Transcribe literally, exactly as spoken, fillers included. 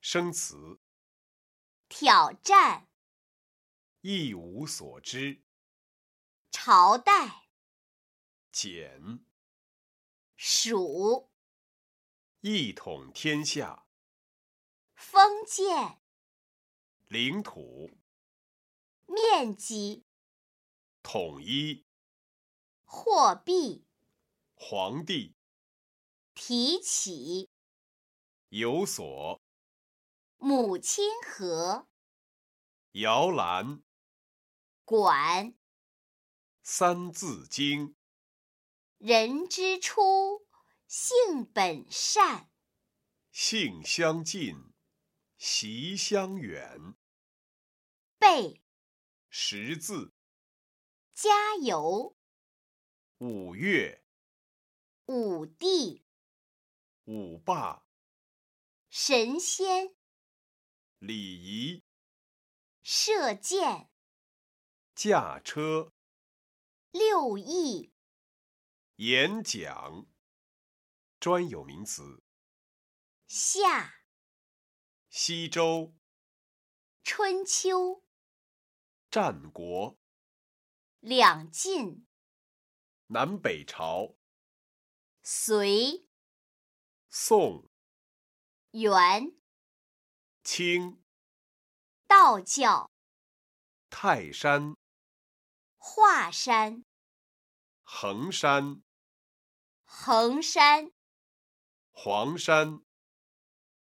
生词， 挑战， 一无所知， 朝代， 简， 蜀， 一统天下， 封建， 领土， 面积， 统一， 货币， 皇帝， 提起， 有所， 母亲河， 摇篮， 馆， 三字经， 人之初，性本善， 性相近，习相远， 备， 识字， 加油， 五岳， 武帝， 五霸， 神仙， 礼仪， 射箭， 驾车， 六艺， 演讲，专有名词， 夏， 西周， 春秋， 战国， 两晋， 南北朝， 隋， 宋， 元， 清， 道教， 泰山， 华山， 衡山， 衡山， 黄山。